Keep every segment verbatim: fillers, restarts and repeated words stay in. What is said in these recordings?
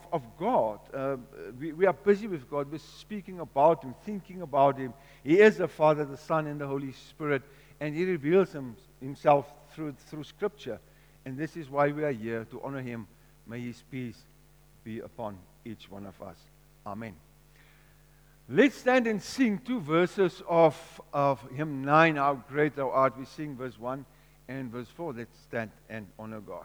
of God. Uh, we, we are busy with God. We're speaking about Him, thinking about Him. He is the Father, the Son, and the Holy Spirit, and He reveals him, Himself through, through Scripture. And this is why we are here, to honor Him. May His peace be upon each one of us. Amen. Let's stand and sing two verses of, of hymn nine, How Great Thou Art. We sing verse one and verse four. Let's stand and honor God.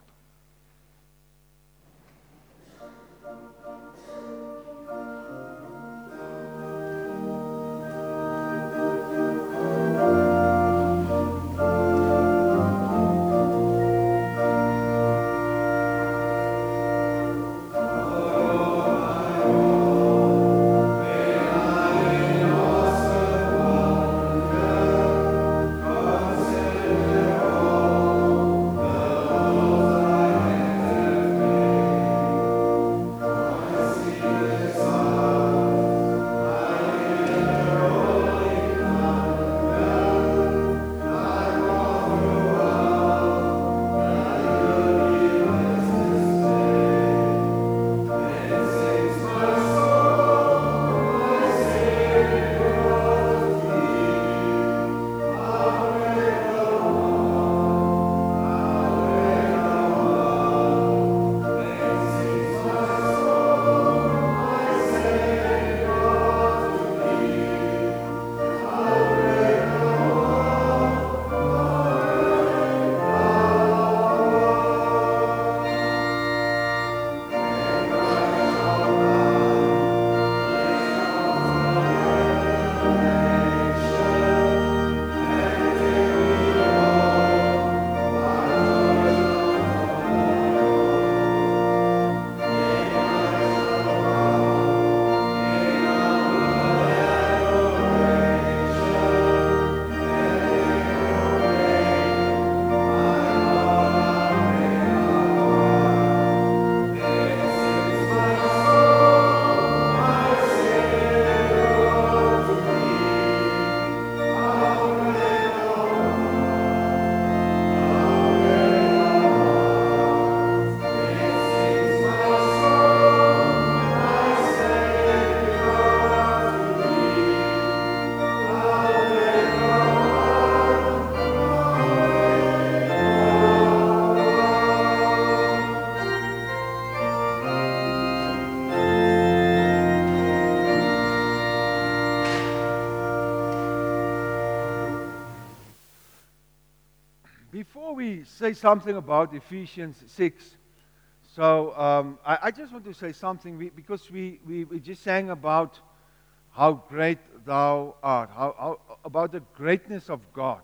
Before we say something about Ephesians six, so um, I, I just want to say something we, because we, we, we just sang about how great thou art, how, how, about the greatness of God.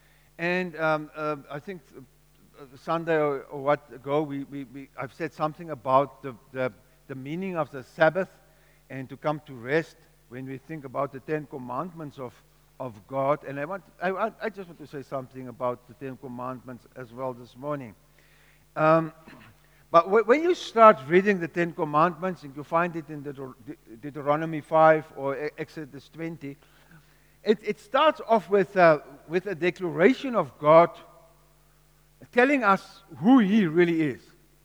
And um, uh, I think uh, Sunday or, or what ago, we, we, we, I've said something about the, the, the meaning of the Sabbath and to come to rest when we think about the Ten Commandments of of God. And I want, I, want- I just want to say something about the Ten Commandments as well this morning. Um, but wh- when you start reading the Ten Commandments, and you find it in Deuter- De- Deuteronomy five or E- Exodus twenty, it, it starts off with, uh, with a declaration of God telling us who He really is.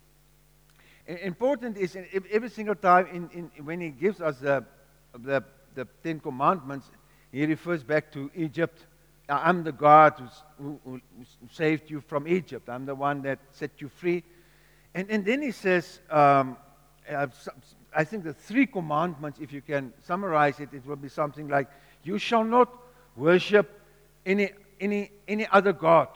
I- Important is in, ev- every single time in, in, when He gives us the, the, the Ten Commandments, He refers back to Egypt. I'm the God who's, who, who saved you from Egypt. I'm the one that set you free. And, and then he says, um, uh, I think the three commandments, if you can summarize it, it will be something like, you shall not worship any, any, any other God,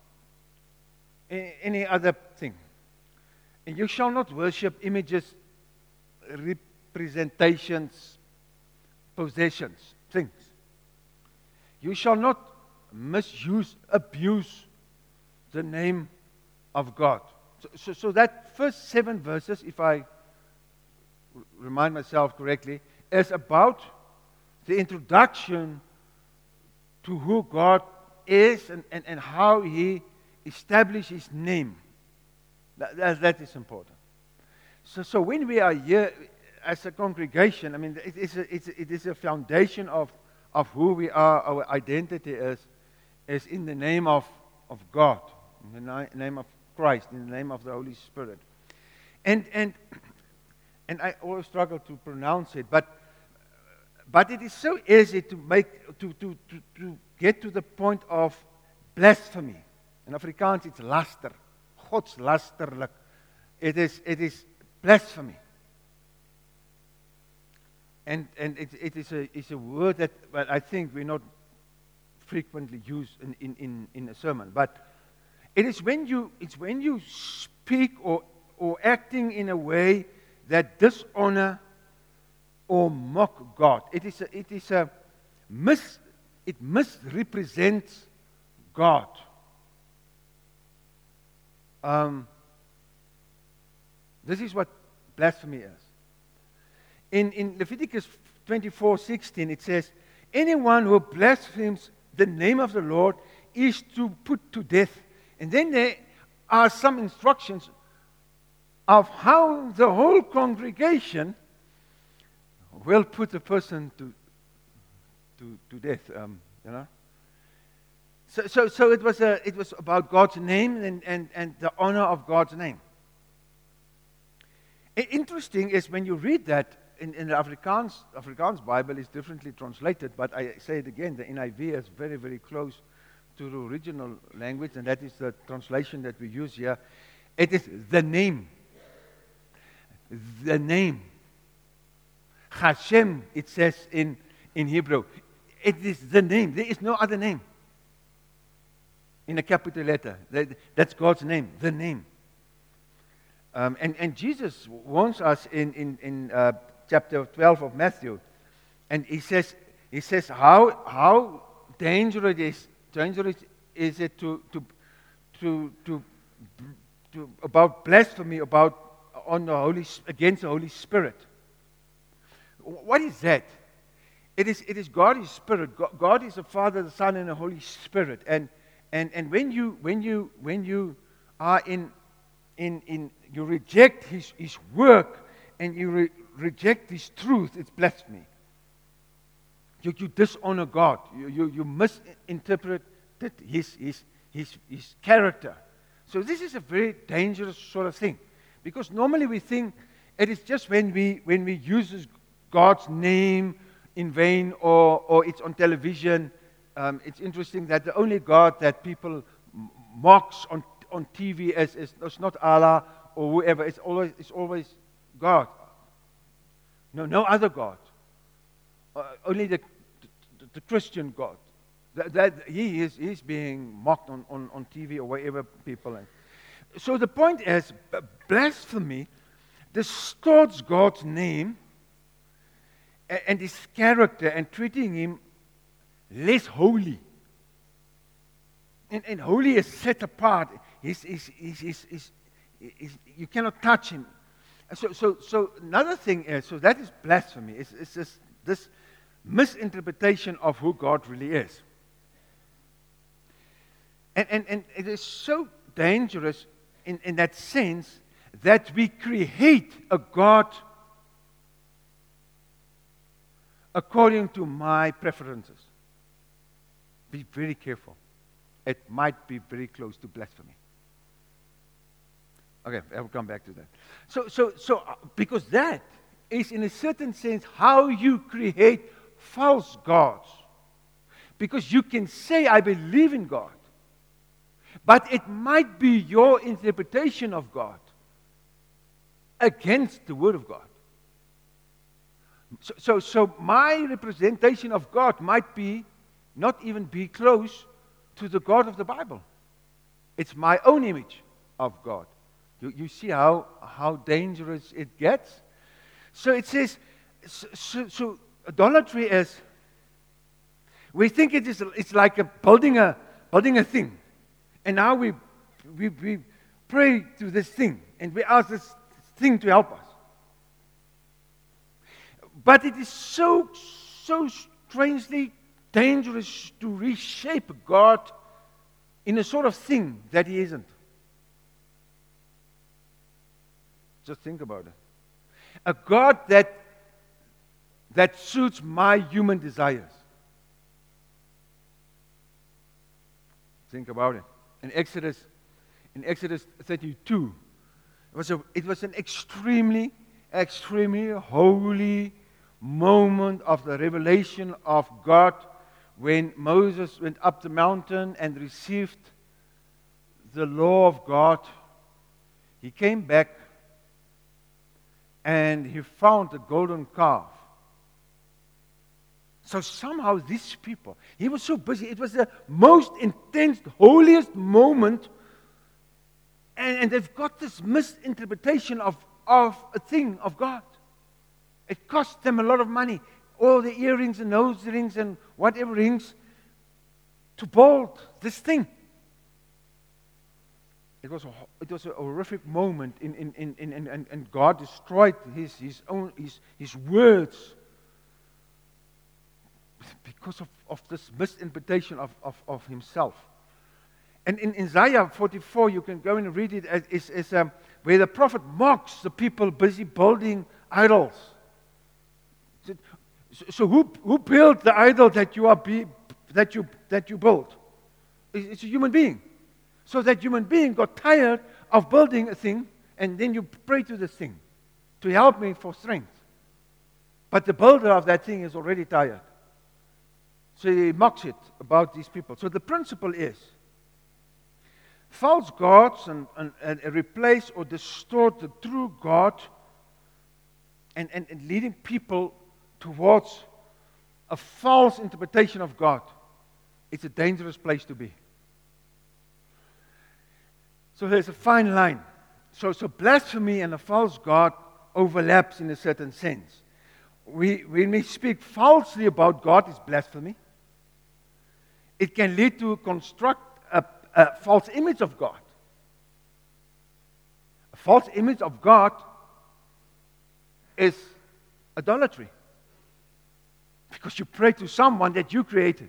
a- any other thing. And you shall not worship images, representations, possessions, things. You shall not misuse, abuse the name of God. So, so, so that first seven verses, if I r- remind myself correctly, is about the introduction to who God is and, and, and how He established His name. That, that, that is important. So, so when we are here as a congregation, I mean, it is a, it's, a- it is a foundation of of who we are, our identity is, is in the name of, of God, in the ni- name of Christ, in the name of the Holy Spirit. And, and and I always struggle to pronounce it, but but it is so easy to make to to to, to get to the point of blasphemy. In Afrikaans it's laster, godslasterlik. It is it is blasphemy. And and it, it is a it's a word that well, I think we not frequently use in, in, in, in a sermon. But it is when you it's when you speak or or acting in a way that dishonor or mock God. It is a, it is a mis it misrepresents God. Um, this is what blasphemy is. In, in Leviticus twenty-four sixteen, it says, anyone who blasphemes the name of the Lord is to put to death. And then there are some instructions of how the whole congregation will put a person to to, to death. Um, you know. So, so, so it was a, it was about God's name and, and, and the honor of God's name. I- interesting is when you read that. In, in the Afrikaans, Afrikaans Bible is differently translated, but I say it again, the N I V is very, very close to the original language, and that is the translation that we use here. It is the name. The name. Hashem, it says in, in Hebrew. It is the name. There is no other name. In a capital letter. That, that's God's name, the name. Um, and, and Jesus warns us in, in, in uh, chapter twelve of Matthew, and he says, he says, how how dangerous is dangerous is it to to to to, to about blasphemy about on the Holy against the Holy Spirit. What is that? It is it is God is Spirit. God, God is the Father, the Son, and the Holy Spirit. And and and when you when you when you are in in in you reject His His work and you re, reject His truth, it's blasphemy. You, you dishonor God. You, you, you misinterpret his, his, his, his character. So this is a very dangerous sort of thing. Because normally we think it is just when we when we use God's name in vain or, or it's on television. Um, it's interesting that the only God that people mocks on, on T V is, is, is not Allah or whoever. It's always, it's always God. No, no other God. Uh, only the, the, the Christian God. That, that he is he's being mocked on, on, on T V or wherever people are. So the point is, blasphemy distorts God's name and, and His character and treating Him less holy. And, and holy is set apart. He's, he's, he's, he's, he's, he's, you cannot touch Him. So, so, so another thing is, so that is blasphemy. It's, it's this, this misinterpretation of who God really is. And, and, and it is so dangerous in, in that sense that we create a God according to my preferences. Be very careful. It might be very close to blasphemy. Okay, I'll come back to that. So, so, so, uh, because that is, in a certain sense, how you create false gods. Because you can say, I believe in God, but it might be your interpretation of God against the Word of God. So, so, so my representation of God might be not even be close to the God of the Bible. It's my own image of God. You, you see how, how dangerous it gets? So it says, so, so, so idolatry is, we think it is it's like a building a building a thing. And now we, we, we pray to this thing, and we ask this thing to help us. But it is so, so strangely dangerous to reshape God in a sort of thing that He isn't. Just think about it. A God that, that suits my human desires. Think about it. In Exodus, in Exodus thirty-two, it was, a, it was an extremely, extremely holy moment of the revelation of God when Moses went up the mountain and received the law of God. He came back and he found a golden calf. So somehow these people, he was so busy. It was the most intense, holiest moment. And, and they've got this misinterpretation of, of a thing of God. It cost them a lot of money. All the earrings and nose rings and whatever rings to build this thing. It was a, it was a horrific moment in, in, in, in, in, and, and God destroyed his, his, own, his, his words because of, of this misinterpretation of, of, of himself. And in Isaiah forty-four, you can go and read it, is, is um, where the prophet mocks the people busy building idols. So, so who, who built the idol that you, are be, that you, that you built? It's a human being. So that human being got tired of building a thing, and then you pray to this thing to help me for strength. But the builder of that thing is already tired. So he mocks it about these people. So the principle is, false gods and, and, and replace or distort the true God and, and, and leading people towards a false interpretation of God. It's a dangerous place to be. So there's a fine line. So, so blasphemy and a false God overlaps in a certain sense. We, when we speak falsely about God, it's blasphemy. It can lead to construct a, a false image of God. A false image of God is idolatry. Because you pray to someone that you created.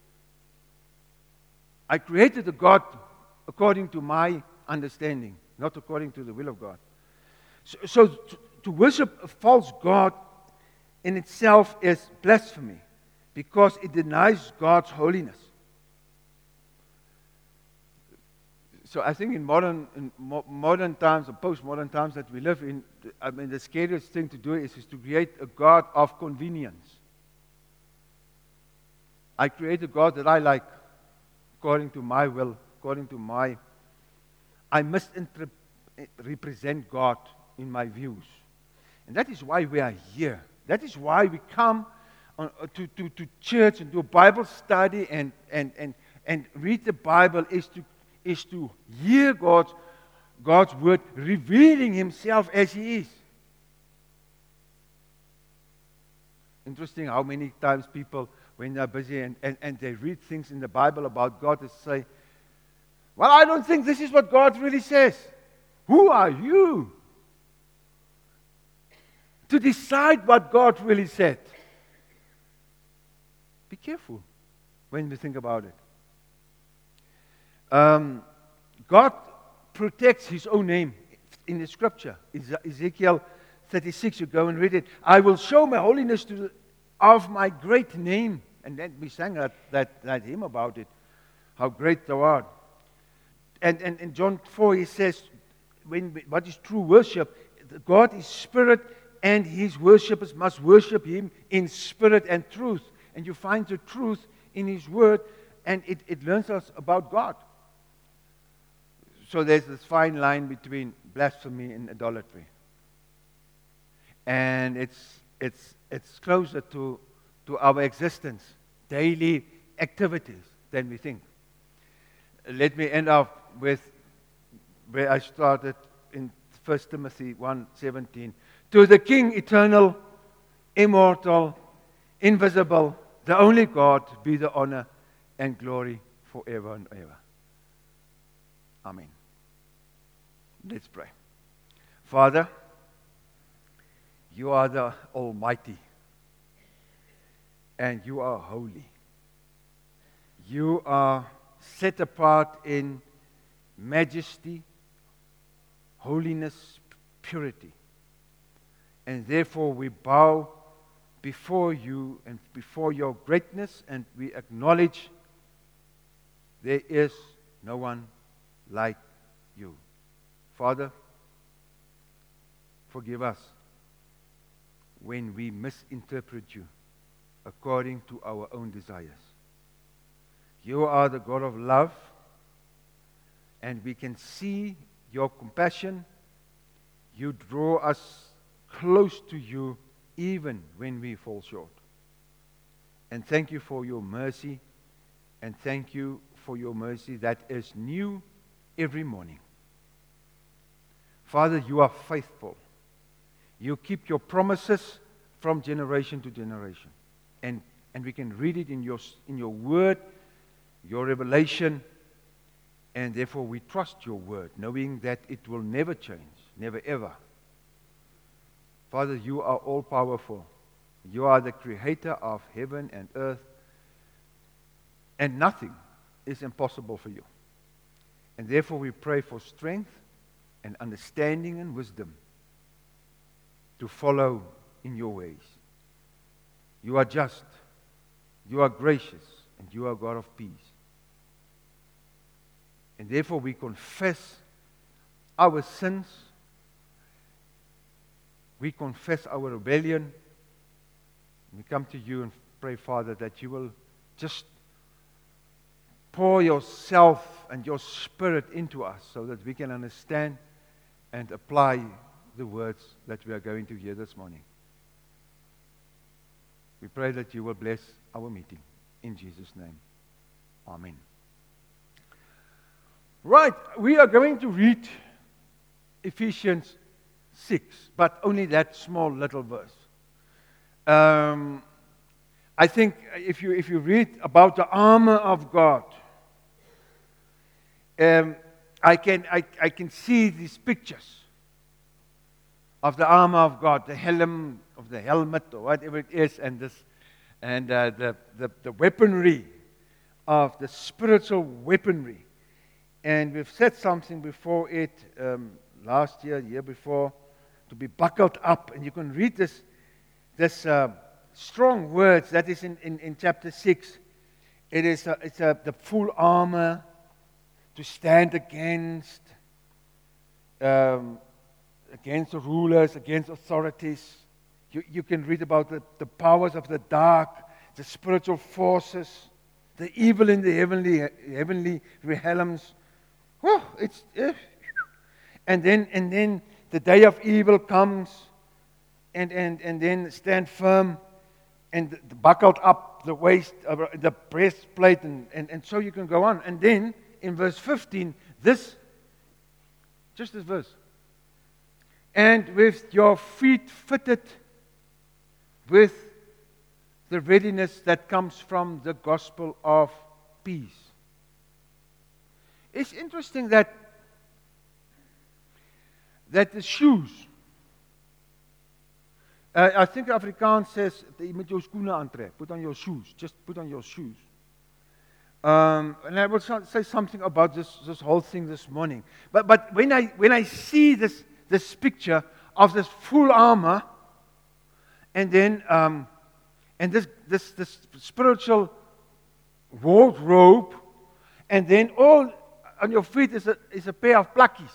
I created a God according to my understanding, not according to the will of God. So, so to, to worship a false God in itself is blasphemy because it denies God's holiness. So I think in modern in mo- modern times or postmodern times that we live in, I mean the scariest thing to do is, is to create a God of convenience. I create a God that I like, according to my will, according to my... I must inter- represent God in my views. And that is why we are here. That is why we come on, to, to, to church and do a Bible study and, and, and, and read the Bible is to, is to hear God's, God's word revealing himself as he is. Interesting how many times people, when they're busy and, and, and they read things in the Bible about God, they say, well, I don't think this is what God really says. Who are you to decide what God really said? Be careful when you think about it. Um, God protects his own name in the scripture. Ezekiel thirty-six, you go and read it. I will show my holiness to the, of my great name. And then we sang that, that, that hymn about it. How great thou art. And, and in John four, he says, when, what is true worship? God is spirit, and his worshippers must worship him in spirit and truth. And you find the truth in his word, and it, it learns us about God. So there's this fine line between blasphemy and idolatry. And it's it's it's closer to, to our existence, daily activities than we think. Let me end up with where I started in First Timothy one seventeen. To the King eternal, immortal, invisible, the only God, be the honor and glory forever and ever. Amen. Let's pray. Father, you are the Almighty, and you are holy. You are set apart in majesty, holiness, purity. And therefore we bow before you and before your greatness, and we acknowledge there is no one like you. Father, forgive us when we misinterpret you according to our own desires. You are the God of love, and we can see your compassion. You draw us close to you even when we fall short. And thank you for your mercy, and thank you for your mercy that is new every morning. Father, you are faithful. You keep your promises from generation to generation. And, and we can read it in your, in your word, your revelation, and therefore we trust your word, knowing that it will never change, never ever. Father, you are all powerful. You are the creator of heaven and earth, and nothing is impossible for you. And therefore we pray for strength and understanding and wisdom to follow in your ways. You are just, you are gracious, and you are God of peace. And therefore we confess our sins. We confess our rebellion. We come to you and pray, Father, that you will just pour yourself and your Spirit into us so that we can understand and apply the words that we are going to hear this morning. We pray that you will bless our meeting. In Jesus' name. Amen. Right, we are going to read Ephesians six, but only that small little verse. Um, I think if you if you read about the armor of God, um, I can I, I can see these pictures of the armor of God, the helm of the helmet or whatever it is, and this and uh, the, the the weaponry of the spiritual weaponry. And we've said something before it um, last year, year before, to be buckled up. And you can read this this uh, strong words that is in, in, in chapter six. It is a, it's a, the full armor to stand against um, against the rulers, against authorities. You, you can read about the, the powers of the dark, the spiritual forces, the evil in the heavenly heavenly realms. Oh, it's uh, and then and then the day of evil comes, and and and then stand firm, and the, the buckled up the waist, uh, the breastplate, and, and and so you can go on. And then in verse fifteen, this, just this verse, and with your feet fitted with the readiness that comes from the gospel of peace. It's interesting that that the shoes, uh, I think Afrikaans says, jy moet jou skoene aantrek, put on your shoes, just put on your shoes. Um, and I will say something about this, this whole thing this morning. But but when I when I see this this picture of this full armor, and then um, and this this this spiritual wardrobe, and then all on your feet is a is a pair of plakkies.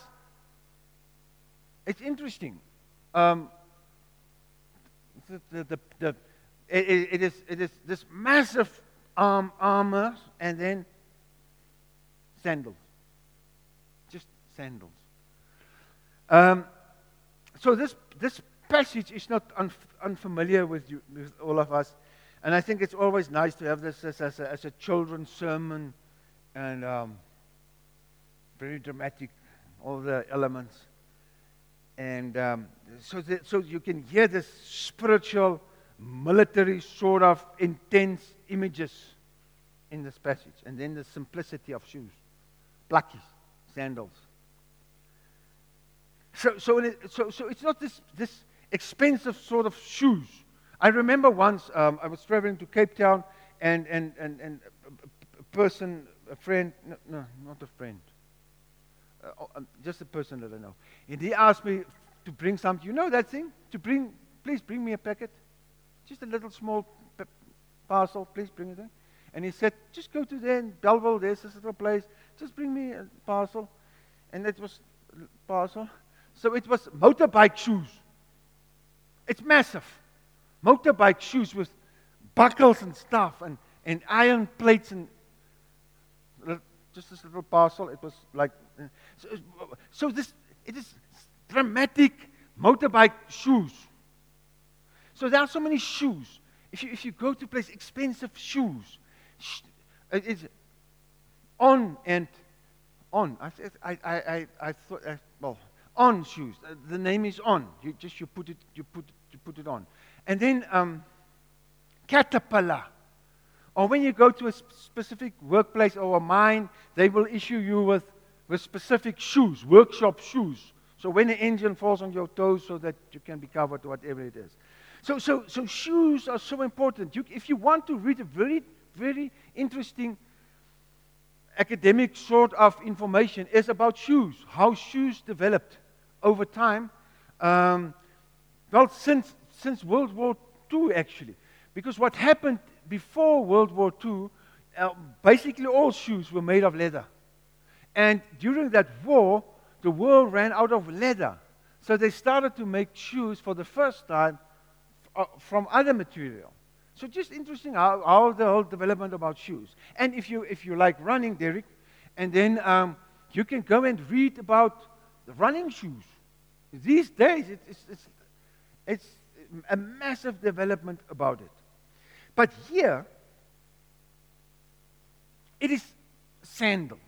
It's interesting. Um, the, the, the, the, it, it is it is this massive arm armor, and then sandals, just sandals. Um, so this this passage is not un, unfamiliar with you, with all of us, and I think it's always nice to have this as, as, a, as a children's sermon, and um, very dramatic, all the elements, and um, so that, so you can hear this spiritual, military sort of intense images in this passage, and then the simplicity of shoes, plakkies, sandals. So, so, it, so, so it's not this this expensive sort of shoes. I remember once um, I was traveling to Cape Town, and and and, and a person, a friend, no, no not a friend, uh, just a person that I know, and he asked me to bring something. You know that thing? To bring, please bring me a packet, just a little small p- parcel. Please bring it in. And he said, just go to there in Belleville. There's this little place. Just bring me a parcel, and it was a parcel. So it was motorbike shoes. It's massive. motorbike shoes with buckles and stuff and, and iron plates and just this little parcel. It was like, uh, so, so this, it is dramatic motorbike shoes. So there are so many shoes. If you, if you go to place, expensive shoes, sh- it's on and on. I, I, I, I, I thought, uh, well, on shoes. Uh, the name is on. You just, you put it, you put it, you put it on. And then um, Caterpillar. Or when you go to a sp- specific workplace or a mine, they will issue you with, with specific shoes, workshop shoes. So when the engine falls on your toes so that you can be covered, whatever it is. So, so, so shoes are so important. You, if you want to read a very, very interesting academic sort of information, is about shoes, how shoes developed over time. Um, well, since since World War Two, actually, because what happened before World War Two, uh, basically all shoes were made of leather, and during that war, the world ran out of leather, so they started to make shoes for the first time uh, from other material. So just interesting how, how the whole development about shoes. And if you if you like running, Derek, and then um, you can go and read about the running shoes. These days, it, it's, it's it's a massive development about it. But here, it is sandals,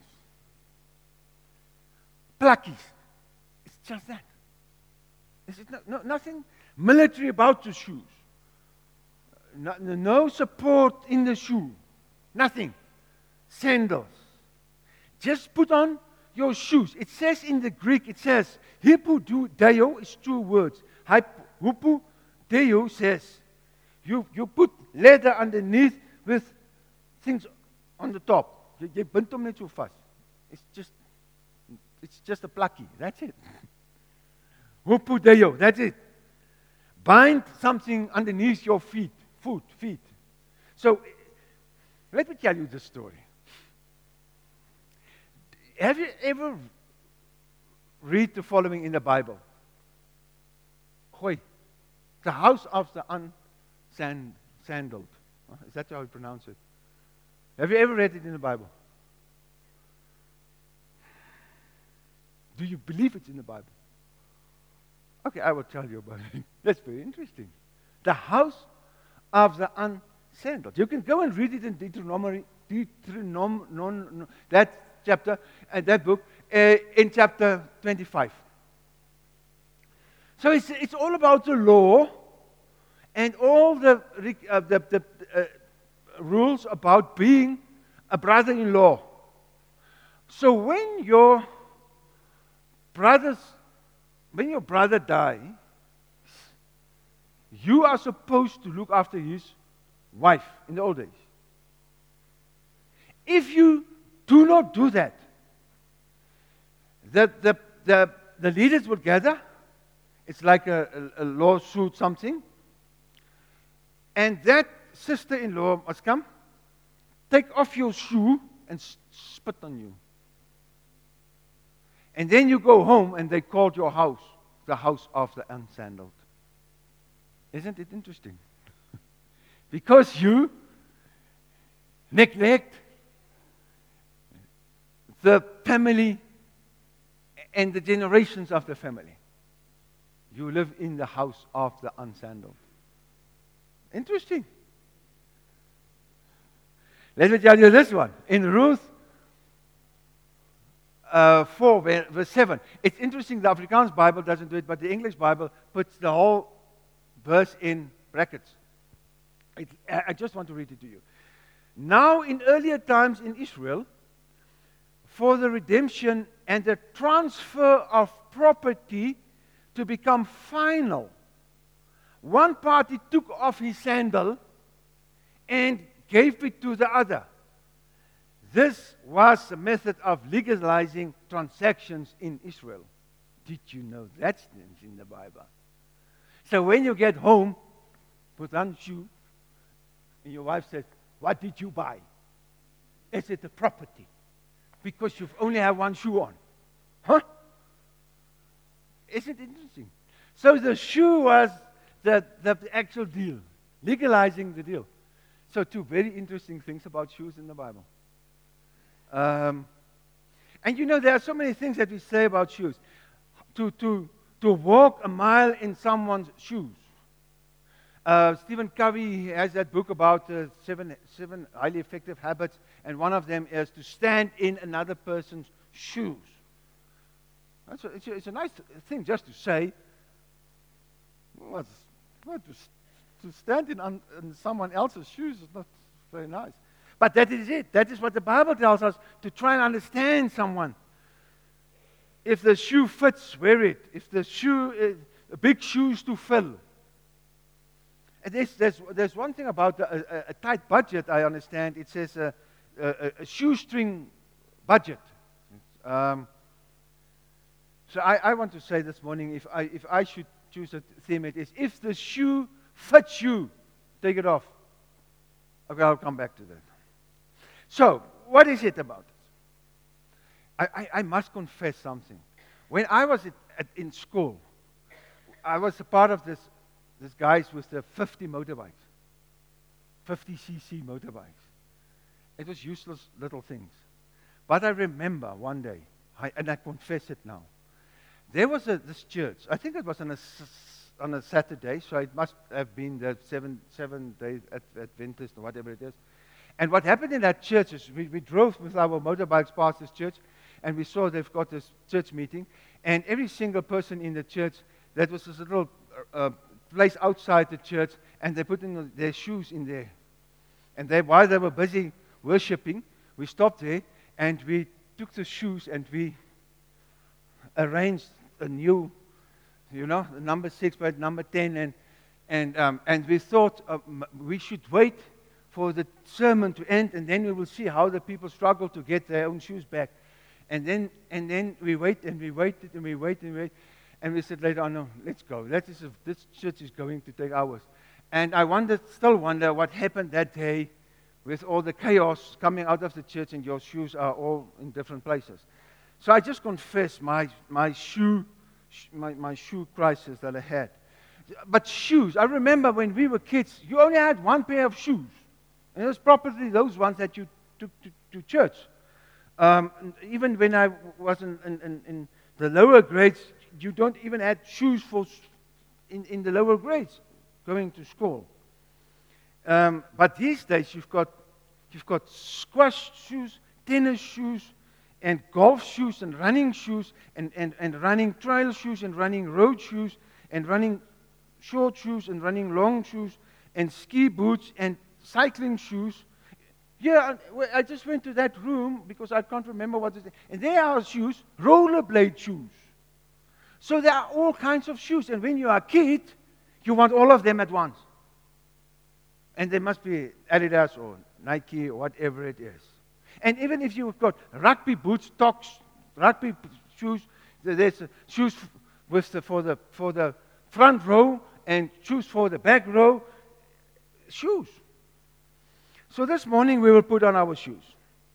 pluckies. It's just that. It's no, no, nothing military about the shoes. No, no support in the shoe. Nothing. Sandals. Just put on your shoes. It says in the Greek, it says, hypodeo is two words. Hypodeo says, you, you put leather underneath with things on the top. Jy, jy bind hom net so vas. It's just, it's just a plucky. That's it. Hypodeo, that's it. Bind something underneath your feet. Foot, feet. So, let me tell you this story. Have you ever read the following in the Bible? Gooi, the house of the unsandaled. Is that how you pronounce it? Have you ever read it in the Bible? Do you believe it's in the Bible? Okay, I will tell you about it. That's very interesting. The house of the unsandaled. You can go and read it in Deuteronomy, Deuteronomy non, non, that chapter, and that book, uh, in chapter twenty-five. So it's, it's all about the law and all the, uh, the, the uh, rules about being a brother-in-law. So when your brothers, when your brother dies, you are supposed to look after his wife in the old days. If you do not do that, the, the, the, the leaders will gather. It's like a, a, a lawsuit, something. And that sister-in-law must come, take off your shoe and spit on you. And then you go home and they called your house the house of the unsandaled. Isn't it interesting? Because you neglect the family and the generations of the family. You live in the house of the unsandaled. Interesting. Let me tell you this one. In Ruth uh, four, verse seven. It's interesting, the Afrikaans Bible doesn't do it, but the English Bible puts the whole verse in brackets. It, I just want to read it to you. Now, in earlier times in Israel, for the redemption and the transfer of property to become final, one party took off his sandal and gave it to the other. This was a method of legalizing transactions in Israel. Did you know that's in the Bible? So when you get home, put on shoe, and your wife says, "What did you buy?" Is it a property? Because you only have one shoe on. Huh? Isn't it interesting? So the shoe was the, the actual deal, legalizing the deal. So two very interesting things about shoes in the Bible. Um, and you know, there are so many things that we say about shoes. To, to, to walk a mile in someone's shoes. Uh, Stephen Covey has that book about uh, seven, seven highly effective habits, and one of them is to stand in another person's shoes. That's a, it's, a, it's a nice thing just to say. What's, what, to, to stand in, un, in someone else's shoes is not very nice. But that is it. That is what the Bible tells us, to try and understand someone. If the shoe fits, wear it. If the shoe is big shoes to fill. And there's, there's, there's one thing about a, a, a tight budget, I understand. It says a, a, a shoestring budget. Um, so I, I want to say this morning, if I, if I should choose a theme, it is, if the shoe fits you, take it off. Okay, I'll come back to that. So, what is it about this? I, I, I must confess something. When I was at, at, in school, I was a part of this This guys with the fifty motorbikes, fifty c c motorbikes. It was useless little things. But I remember one day, I, and I confess it now, there was a, this church, I think it was on a, on a Saturday, so it must have been the seven, seven days Adventist or whatever it is. And what happened in that church is we, we drove with our motorbikes past this church, and we saw they've got this church meeting, and every single person in the church, that was this little uh, place outside the church, and they put in their shoes in there. And they, while they were busy worshiping, we stopped there, and we took the shoes, and we arranged a new, you know, number six, but number ten, and and um, and we thought uh, we should wait for the sermon to end, and then we will see how the people struggle to get their own shoes back. And then and then we wait, and we waited, and we waited, and we waited. And we said later on, no, let's go. That is, this church is going to take hours. And I wondered, still wonder what happened that day with all the chaos coming out of the church, and your shoes are all in different places. So I just confess my my shoe my, my shoe crisis that I had. But shoes, I remember when we were kids, you only had one pair of shoes. And it was probably those ones that you took to, to church. Um, even when I was in, in, in the lower grades, you don't even have shoes for in, in the lower grades going to school. Um, but these days you've got you've got squash shoes, tennis shoes, and golf shoes, and running shoes, and, and, and running trail shoes, and running road shoes, and running short shoes, and running long shoes, and ski boots, and cycling shoes. Yeah, I just went to that room because I can't remember what it is. And there are shoes, rollerblade shoes. So there are all kinds of shoes. And when you are a kid, you want all of them at once. And they must be Adidas or Nike or whatever it is. And even if you've got rugby boots, socks, rugby shoes, there's shoes with the, for, the, for the front row and shoes for the back row. Shoes. So this morning we will put on our shoes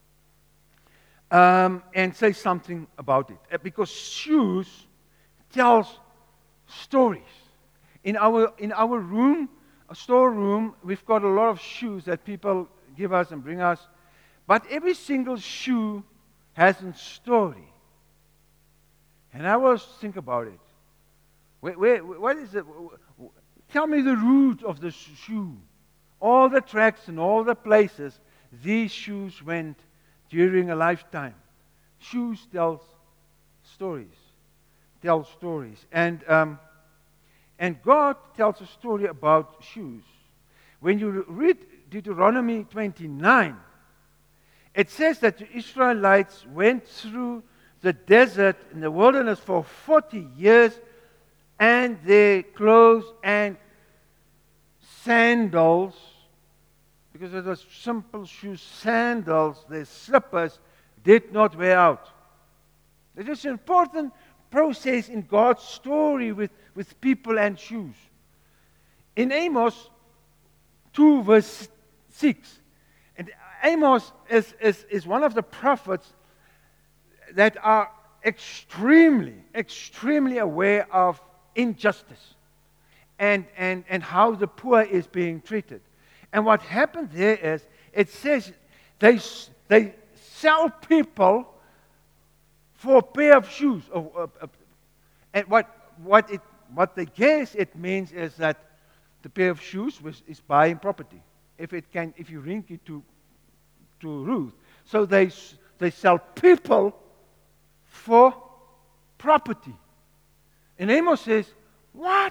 um, and say something about it. Because shoes tells stories. In our in our room, a storeroom, we've got a lot of shoes that people give us and bring us. But every single shoe has a story. And I always think about it. Where, where, what is it? Tell me the root of the shoe. All the tracks and all the places these shoes went during a lifetime. Shoes tells stories. Tell stories. And um, and God tells a story about shoes. When you read Deuteronomy twenty-nine, it says that the Israelites went through the desert in the wilderness for forty years, and their clothes and sandals, because it was simple shoes, sandals, their slippers, did not wear out. It is an important process in God's story with, with people and shoes. In Amos two verse six, and Amos is, is, is one of the prophets that are extremely, extremely aware of injustice and, and, and how the poor is being treated. And what happened there is, it says they, they sell people for a pair of shoes. Or, uh, uh, and what, what, it, what they guess it means is that the pair of shoes was, is buying property. If it can, if you link it to, to Ruth. So they, they sell people for property. And Amos says, what?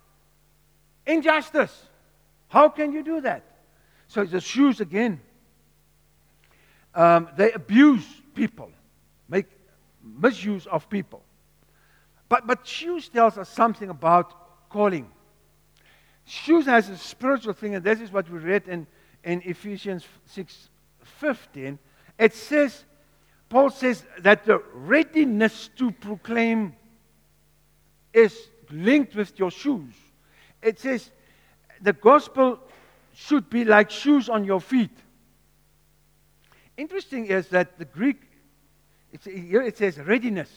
Injustice. How can you do that? So the shoes again. Um, they abuse people, make misuse of people. But, but shoes tells us something about calling. Shoes has a spiritual thing, and this is what we read in, in Ephesians six fifteen. It says, Paul says that the readiness to proclaim is linked with your shoes. It says the gospel should be like shoes on your feet. Interesting is that the Greek, it's, here it says readiness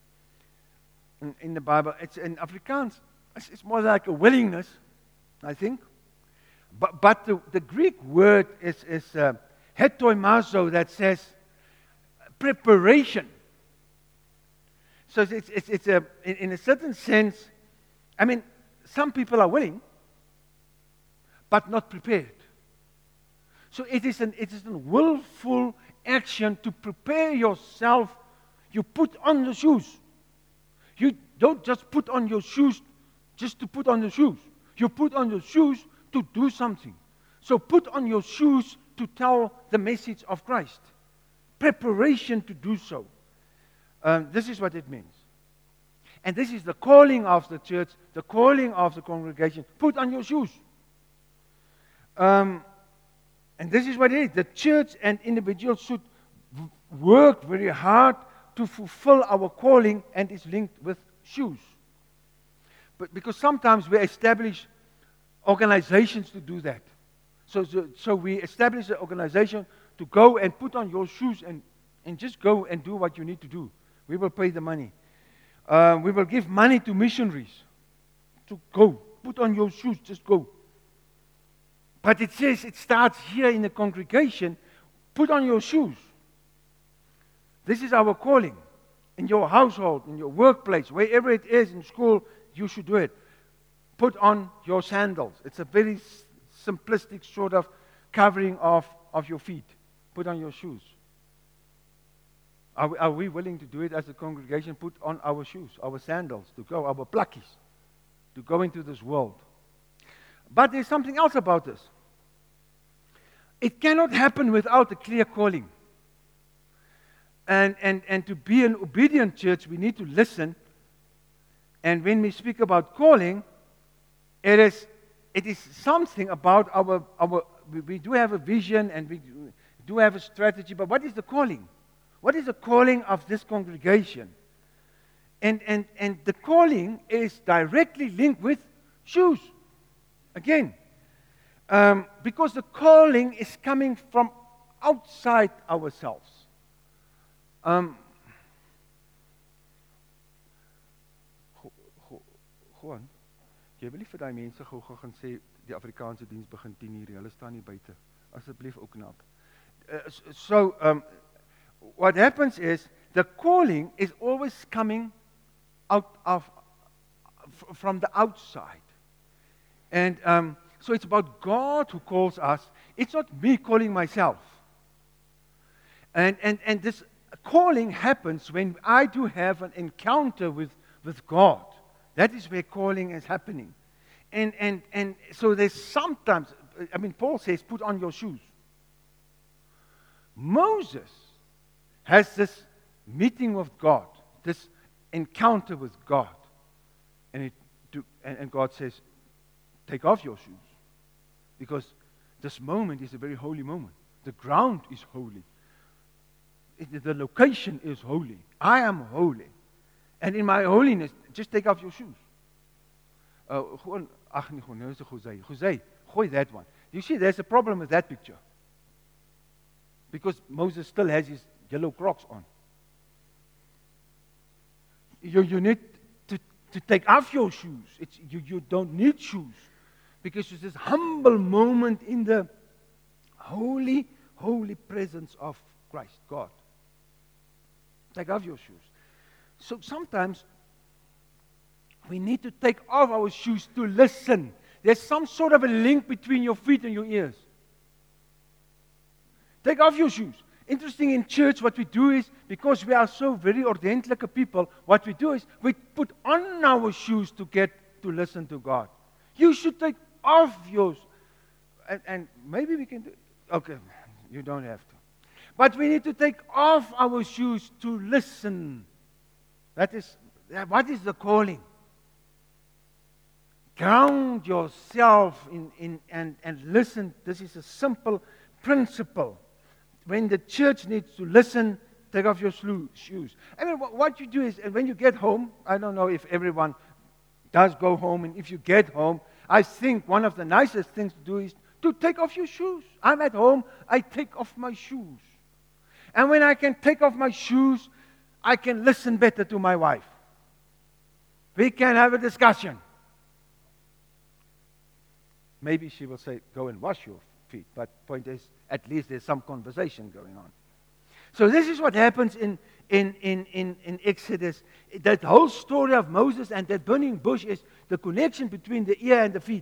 in, in the Bible. It's in Afrikaans, it's, it's more like a willingness, I think. But, but the, the Greek word is, is uh, hetoimazo, that says preparation. So it's, it's, it's a, in, in a certain sense, I mean, some people are willing, but not prepared. So it is an it is a willful action to prepare yourself. You put on the shoes. You don't just put on your shoes just to put on the shoes. You put on your shoes to do something. So put on your shoes to tell the message of Christ. Preparation to do so. Um, this is what it means. And this is the calling of the church, the calling of the congregation. Put on your shoes. Um, and this is what it is. The church and individuals should v- work very hard to fulfill our calling, and it's linked with shoes. But because sometimes we establish organizations to do that. So, so, so we establish an organization to go and put on your shoes and, and just go and do what you need to do. We will pay the money. Uh, we will give money to missionaries to go. Put on your shoes, just go. But it says it starts here in the congregation. Put on your shoes. This is our calling. In your household, in your workplace, wherever it is, in school, you should do it. Put on your sandals. It's a very s- simplistic sort of covering of, of your feet. Put on your shoes. Are we, are we willing to do it as a congregation? Put on our shoes, our sandals, to go, our plakkies, to go into this world. But there's something else about this. It cannot happen without a clear calling. And, and, and to be an obedient church, we need to listen. And when we speak about calling, it is, it is something about our, our we, we do have a vision and we do have a strategy, but what is the calling? What is the calling of this congregation? And, and, and the calling is directly linked with shoes. Again, um, because the calling is coming from outside ourselves. Um, Gewoon, jy wil nie vir daai mense gou gou gaan sê die Afrikaanse diens begin tien uur, hulle staan nie buite. Asseblief ook knap. Uh, so, um, what happens is the calling is always coming out of f- from the outside. And um, so it's about God who calls us. It's not me calling myself. And and and this calling happens when I do have an encounter with, with God. That is where calling is happening. And and and so there's sometimes, I mean, Paul says, put on your shoes. Moses has this meeting with God, this encounter with God. And, it, to, and, and God says, take off your shoes. Because this moment is a very holy moment. The ground is holy. It, the location is holy. I am holy. And in my holiness, just take off your shoes. Uh, gewoon, ach nee, gewoon, nou is het Jose. Jose, gooi that one. You see, there's a problem with that picture. Because Moses still has his yellow Crocs on. You, you need to, to take off your shoes. It's, you, you don't need shoes. Because it's this humble moment in the holy, holy presence of Christ, God. Take off your shoes. So sometimes we need to take off our shoes to listen. There's some sort of a link between your feet and your ears. Take off your shoes. Interesting, in church, what we do is, because we are so very ordentliche people, what we do is we put on our shoes to get to listen to God. You should take off yours. And, and maybe we can do it. Okay, you don't have to. But we need to take off our shoes to listen. That is, what is the calling? Ground yourself in, in and, and listen. This is a simple principle. When the church needs to listen, take off your shoes. I mean, what you do is, when you get home, I don't know if everyone does go home, and if you get home, I think one of the nicest things to do is to take off your shoes. I'm at home, I take off my shoes. And when I can take off my shoes, I can listen better to my wife. We can have a discussion. Maybe she will say, go and wash your feet. But point is, at least there's some conversation going on. So this is what happens in, in, in, in, in Exodus. That whole story of Moses and that burning bush is the connection between the ear and the feet.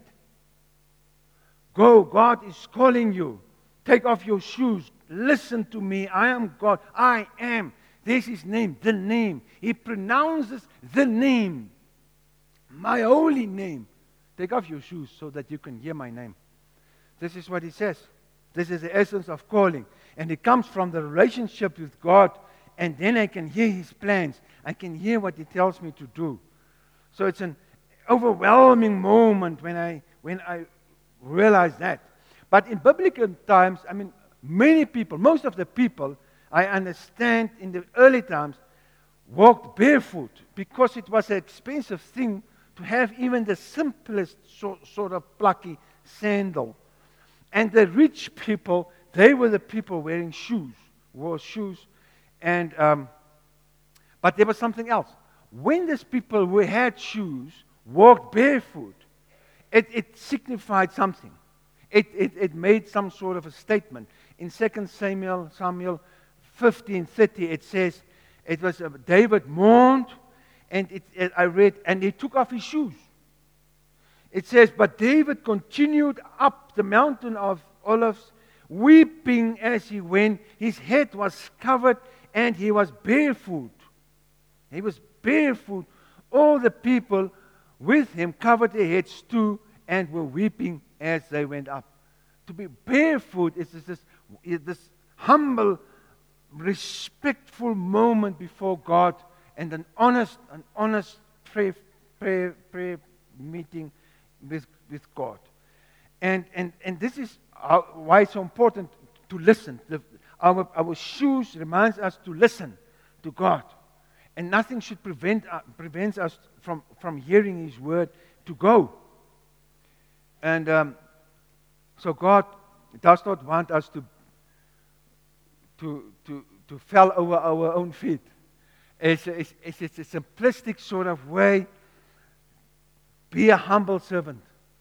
Go, God is calling you. Take off your shoes. Listen to me. I am God. I am. There's His name, the name. He pronounces the name. My holy name. Take off your shoes so that you can hear my name. This is what He says. This is the essence of calling. And it comes from the relationship with God. And then I can hear His plans. I can hear what He tells me to do. So it's an overwhelming moment when I when I realize that. But in biblical times, I mean, many people, most of the people, I understand in the early times, walked barefoot because it was an expensive thing to have even the simplest so, sort of plucky sandal. And the rich people, they were the people wearing shoes, wore shoes. And um, but there was something else. When these people who had shoes walked barefoot, it, it signified something. It, it, it made some sort of a statement. In Second Samuel, Samuel fifteen thirty, it says, it was uh, David mourned, and it, it, I read, and he took off his shoes. It says, but David continued up the mountain of Olives, weeping as he went. His head was covered, and he was barefoot. He was barefoot. All the people with him covered their heads too, and were weeping as they went up. To be barefoot is this, this, is this humble, respectful moment before God, and an honest, an honest prayer, prayer, prayer meeting with, with God. And, and, and this is how, why it's so important to listen. The, our, our shoes reminds us to listen to God. And nothing should prevent, uh, prevent us from, from hearing His word to go. And um, so God does not want us to, to, to, to fall over our own feet. It's, it's, it's, it's a simplistic sort of way. Be a humble servant.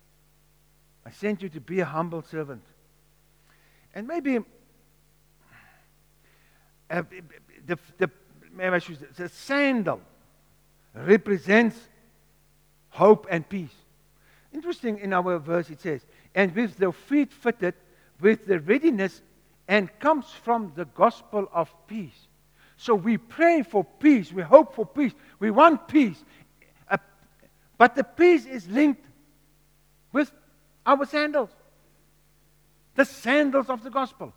I sent you to be a humble servant. And maybe uh, the, the, maybe I should say, the sandal represents hope and peace. Interesting, in our verse it says, and with the feet fitted with the readiness, and comes from the gospel of peace. So we pray for peace, we hope for peace, we want peace. Uh, but the peace is linked with our sandals. The sandals of the gospel.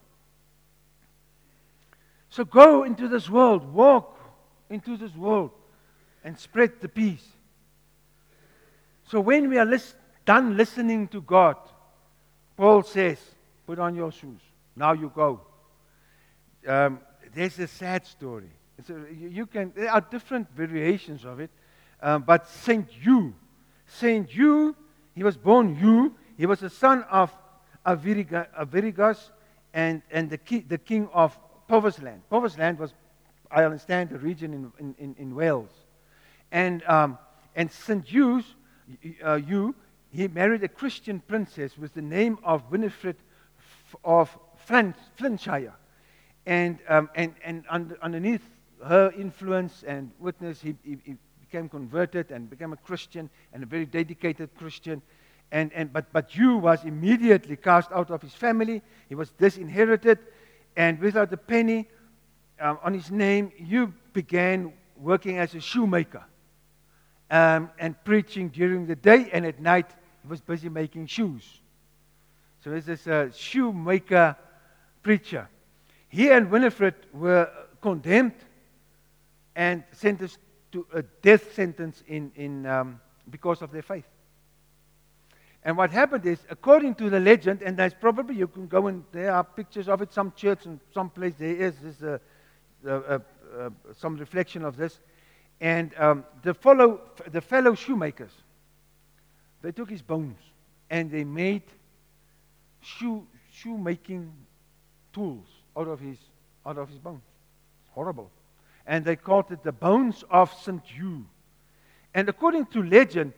So go into this world, walk into this world, and spread the peace. So when we are list- done listening to God, Paul says, put on your shoes. Now you go. Um, there's a sad story. It's a, you, you can. There are different variations of it, um, but Saint Hugh, Saint Hugh, he was born Hugh. He was the son of Aviriga, Avirigas and and the ki, the king of Povesland. Povesland was, I understand, a region in in, in, in Wales, and um, and Saint Hughes, uh, Hugh, he married a Christian princess with the name of Winifred f- of Flin- Flintshire. And, um, and, and under, underneath her influence and witness, he, he, he became converted and became a Christian, and a very dedicated Christian. And, and, but, but Hugh was immediately cast out of his family. He was disinherited, and without a penny um, on his name, Hugh began working as a shoemaker um, and preaching during the day, and at night he was busy making shoes. So this is a shoemaker preacher. He and Winifred were condemned and sentenced to a death sentence in, in, um, because of their faith. And what happened is, according to the legend, and there's probably, you can go and there are pictures of it, some church and some place there is, is a, a, a, a, some reflection of this. And um, the, fellow, the fellow shoemakers, they took his bones and they made shoe shoemaking tools out of his out of his bones. It's horrible. And they called it the bones of Saint Hugh. And according to legend,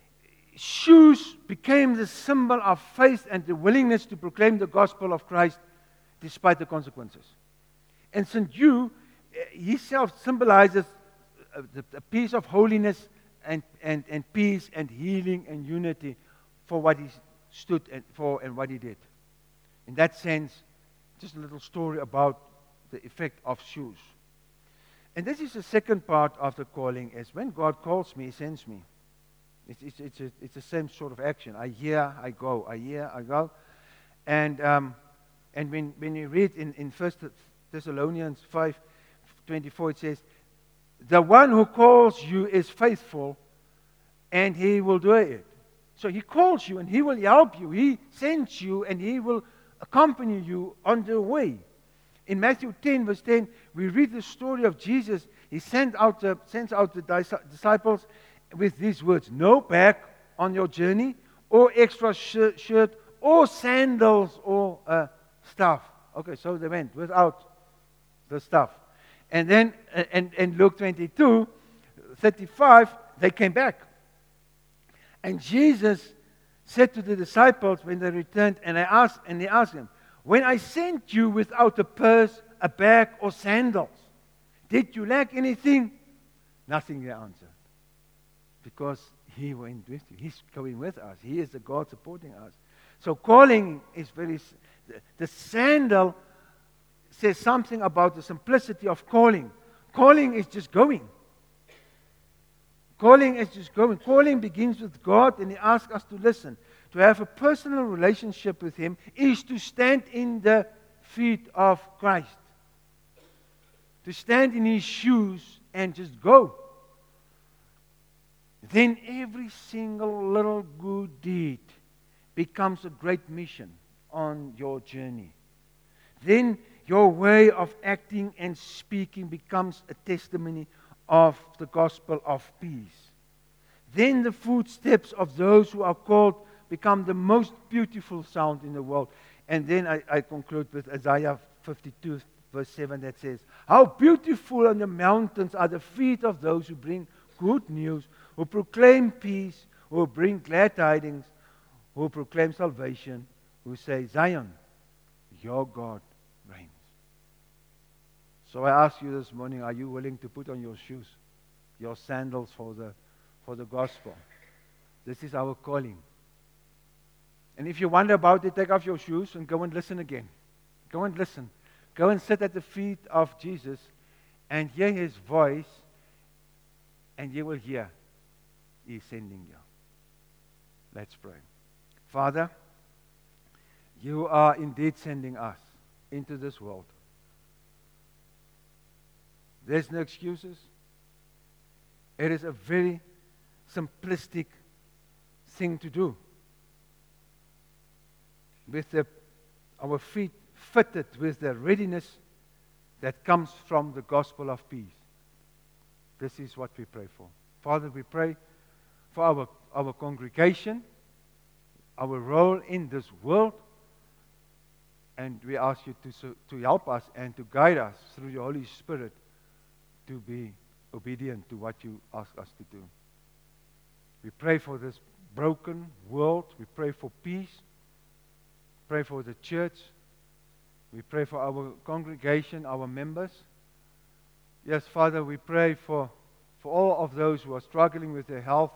shoes became the symbol of faith and the willingness to proclaim the gospel of Christ despite the consequences. And Saint Hugh himself symbolizes a piece of holiness and, and, and peace and healing and unity for what he stood for and what he did. In that sense, just a little story about the effect of shoes. And this is the second part of the calling, is when God calls me, He sends me. It's, it's, it's, a, it's the same sort of action. I hear, I go. I hear, I go. And um, and when, when you read in, in First Thessalonians five twenty-four, it says, the one who calls you is faithful, and He will do it. So He calls you, and He will help you. He sends you, and He will accompany you on the way. In Matthew ten, verse ten, we read the story of Jesus. He sent out the, sends out the disciples with these words: no bag on your journey, or extra shirt, shirt or sandals, or uh, stuff. Okay, so they went without the stuff. And then, and, and Luke twenty-two, thirty-five, they came back. And Jesus said to the disciples when they returned, and I asked, and they asked him, when I sent you without a purse, a bag, or sandals, did you lack anything? Nothing, they answered. Because He went with you. He's going with us. He is the God supporting us. So calling is very, the, the sandal says something about the simplicity of calling. Calling is just going. Calling is just going. Calling begins with God, and He asks us to listen. To have a personal relationship with Him is to stand in the feet of Christ. To stand in His shoes and just go. Then every single little good deed becomes a great mission on your journey. Then your way of acting and speaking becomes a testimony of the gospel of peace. Then the footsteps of those who are called become the most beautiful sound in the world. And then I, I conclude with Isaiah fifty-two, verse seven, that says, how beautiful on the mountains are the feet of those who bring good news, who proclaim peace, who bring glad tidings, who proclaim salvation, who say, Zion, your God reigns. So I ask you this morning, are you willing to put on your shoes, your sandals for the, for the gospel? This is our calling. And if you wonder about it, take off your shoes and go and listen again. Go and listen. Go and sit at the feet of Jesus and hear His voice, and you will hear He is sending you. Let's pray. Father, You are indeed sending us into this world. There's no excuses. It is a very simplistic thing to do. With the, our feet fitted with the readiness that comes from the gospel of peace. This is what we pray for. Father, we pray for our, our congregation, our role in this world, and we ask You to, to help us and to guide us through Your Holy Spirit to be obedient to what You ask us to do. We pray for this broken world. We pray for peace. Pray for the church. We pray for our congregation, our members. Yes, Father, we pray for, for all of those who are struggling with their health.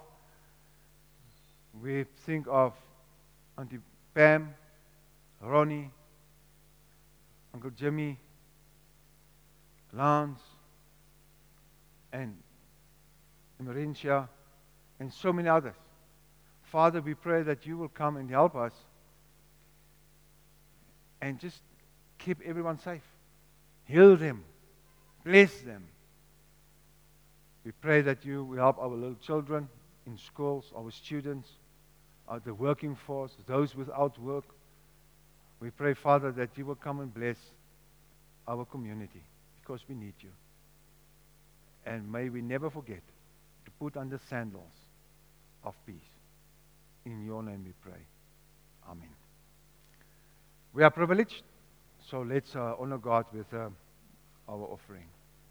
We think of Auntie Pam, Ronnie, Uncle Jimmy, Lance, and Marintia, and so many others. Father, we pray that you will come and help us and just keep everyone safe. Heal them. Bless them. We pray that you will help our little children in schools, our students, uh, the working force, those without work. We pray, Father, that you will come and bless our community because we need you. And may we never forget to put on the sandals of peace. In your name we pray. Amen. We are privileged, so let's uh, honor God with uh, our offering.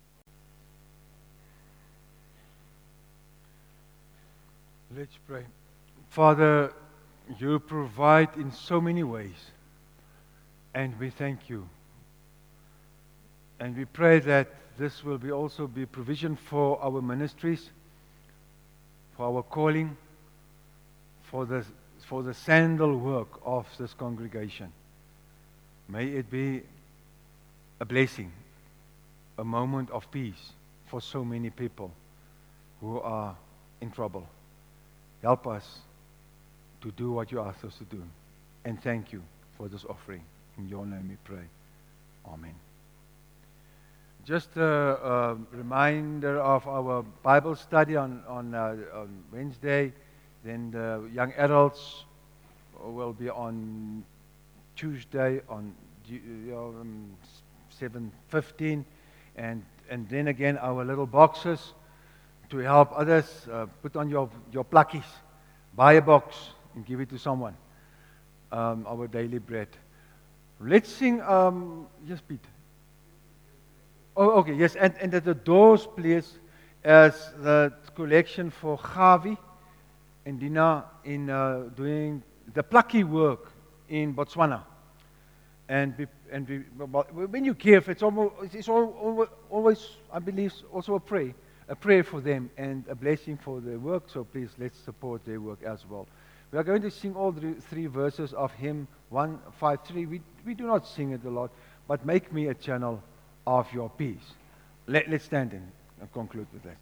Let's pray. Father, you provide in so many ways, and we thank you. And we pray that this will be also be provision for our ministries, for our calling, for the, for the sandal work of this congregation. May it be a blessing, a moment of peace for so many people who are in trouble. Help us to do what you ask us to do. And thank you for this offering. In your name we pray. Amen. Just a, a reminder of our Bible study on, on, uh, on Wednesday. Then the young adults will be on Tuesday on um, seven fifteen. And, and then again our little boxes to help others. Uh, put on your, your pluckies. Buy a box and give it to someone. Um, our daily bread. Let's sing, um, yes, Pete. Oh, okay, yes, and, and at the doors, please, as the collection for Gavi and Dina in uh, doing the plucky work in Botswana. And we, and we, when you give, it's almost, it's always, always, I believe, also a prayer, a prayer for them and a blessing for their work. So please, let's support their work as well. We are going to sing all the three verses of hymn one five three. We we do not sing it a lot, but make me a channel of your peace. Let, let's stand in and conclude with that.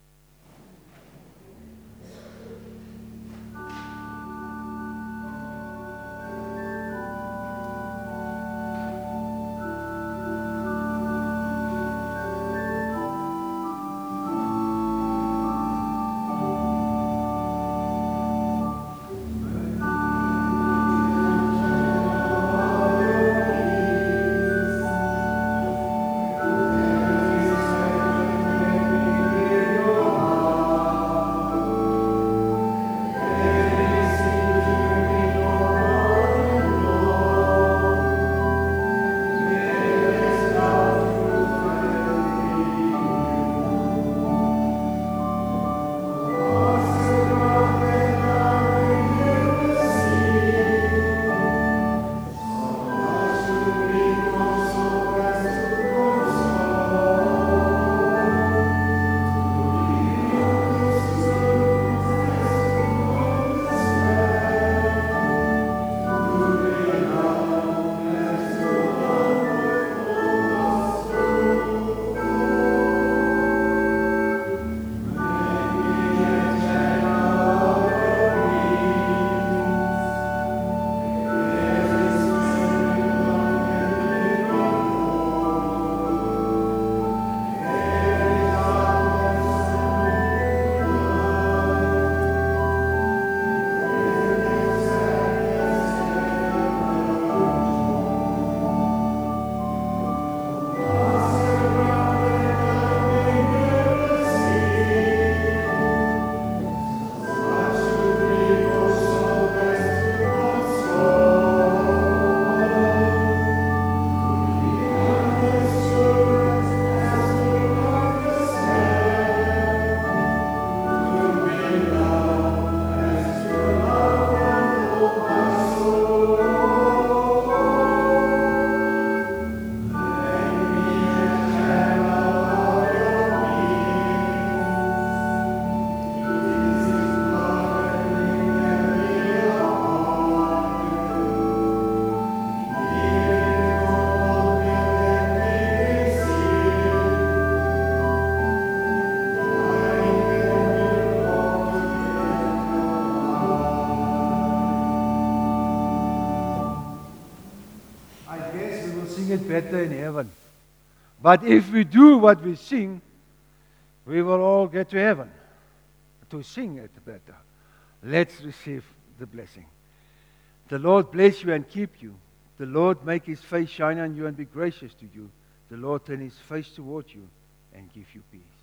sing it better in heaven. But if we do what we sing, we will all get to heaven to sing it better. Let's receive the blessing. The Lord bless you and keep you. The Lord make his face shine on you and be gracious to you. The Lord turn his face toward you and give you peace.